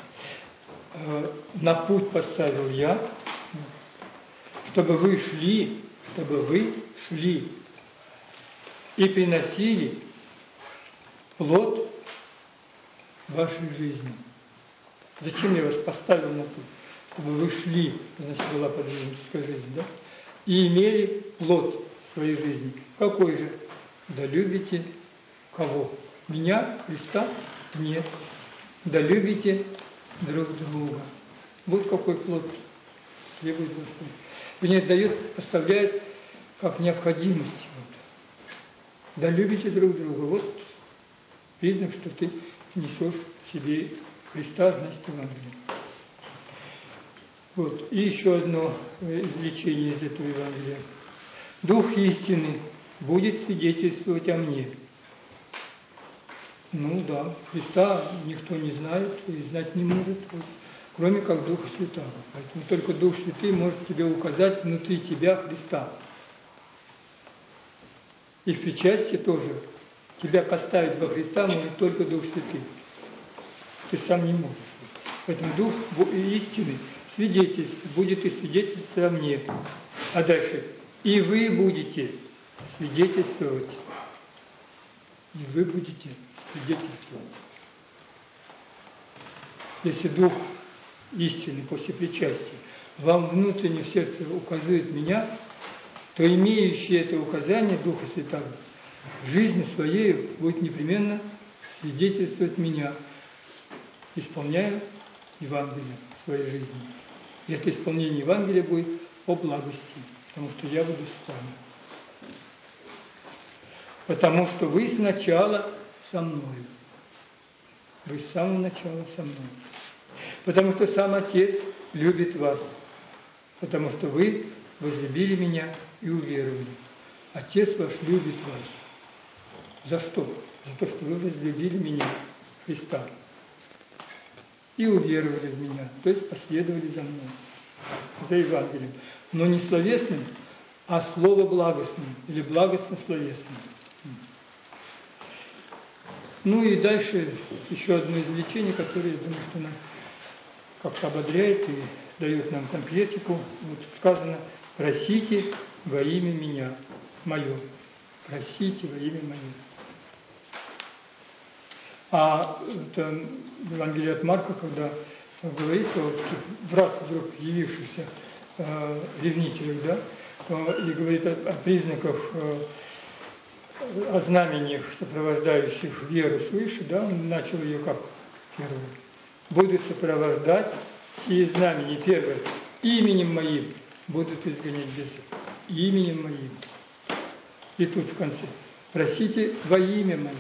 На путь поставил я, чтобы вы шли, чтобы вы шли и приносили плод вашей жизни. Зачем я вас поставил на путь? Чтобы вы шли, значит, была подвижническая жизнь, да? И имели плод своей жизни. Какой же? Да любите кого? Меня, Христа? Нет. Да любите друг друга. Вот какой плод требует Господь. Мне дает, поставляет как необходимость. Вот. Да любите друг друга. Вот признак, что ты несешь в себе Христа, значит, Евангелие. Вот. И еще одно извлечение из этого Евангелия. Дух истины будет свидетельствовать о мне. Ну да, Христа никто не знает и знать не может, вот, кроме как Духа Святого. Поэтому только Дух Святый может тебе указать внутри тебя Христа. И в причастии тоже. Тебя поставить во Христа может только Дух Святый. Ты сам не можешь. Поэтому Дух истины свидетельствует, будет и свидетельствовать о мне. А дальше. И вы будете свидетельствовать. И вы будете свидетельствовать. Если Дух истины после причастия вам внутренне в сердце указывает меня, то имеющий это указание Духа Святого жизнью своей будет непременно свидетельствовать меня, исполняя Евангелие в своей жизни. И это исполнение Евангелия будет о благости, потому что я буду с вами. Потому что вы сначала со мной. Вы с самого начала со мной. Потому что сам Отец любит вас. Потому что вы возлюбили меня и уверовали. Отец ваш любит вас. За что? За то, что вы возлюбили меня, Христа. И уверовали в меня. То есть последовали за мной. За Евангелием. Но не словесным, а слово благостным. Или благостно-словесным. Ну и дальше еще одно извлечение, которое, я думаю, что нам как-то ободряет и дает нам конкретику. Вот сказано: просите во имя меня, мое. Просите во имя мое. А это Евангелие от Марка, когда говорит о в раз вдруг явившихся э, ревнителях, да, то, и говорит о, о признаках, э, о знамениях, сопровождающих веру свыше, да, он начал ее как первую. Будут сопровождать сие знамения. Первое. Именем моим будут изгонять бесов. Именем моим. И тут в конце. Просите во имя мое.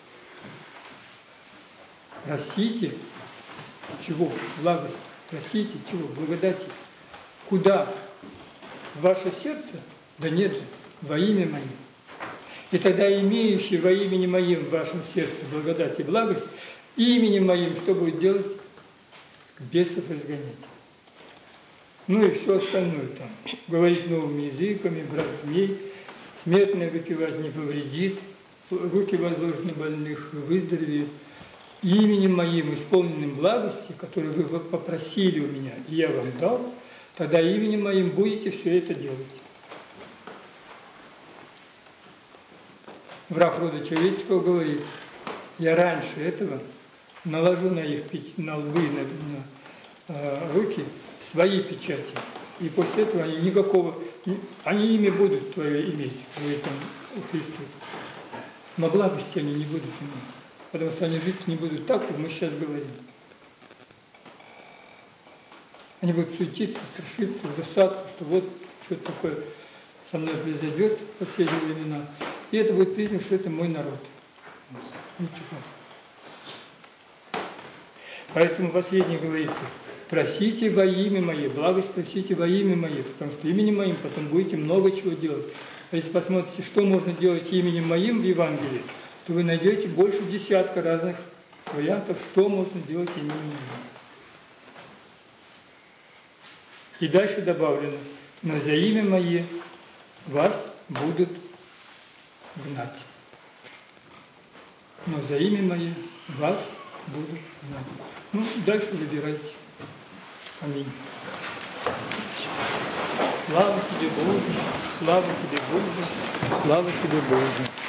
Просите чего? Благости. Просите чего? Благодати. Куда? В ваше сердце? Да нет же. Во имя мое. И тогда имеющий во имени моим в вашем сердце благодать и благость, именем моим что будет делать? Бесов изгонять. Ну и все остальное там. Говорить новыми языками, брать змей, смертное выпивать не повредит, руки возложены больных выздоровеют. Именем моим, исполненным благости, которую вы попросили у меня, и я вам дал, тогда именем моим будете все это делать. Враг рода человеческого говорит: я раньше этого наложу на их на лбы, на, на э, руки свои печати, и после этого они никакого, они имя будут твое иметь, говорит он Христу, но благости они не будут иметь. потому что они жить не будут так, как мы сейчас говорим. Они будут суетиться, страшиться, ужасаться, что вот что-то такое со мной произойдет в последние времена. И это будет признак, что это мой народ. Ничего. Поэтому последнее говорится: просите во имя Мое, благость просите во имя Мое, потому что именем Моим потом будете много чего делать. А если посмотрите, что можно делать именем Моим в Евангелии, то вы найдете больше десятка разных вариантов, что можно делать именем Моим. И дальше добавлено: но за имя Мое вас будут гнать. Но за имя Мое вас будут гнать. Ну, дальше выбирайте. Аминь. Слава тебе, Боже! Слава тебе, Боже! Слава тебе, Боже!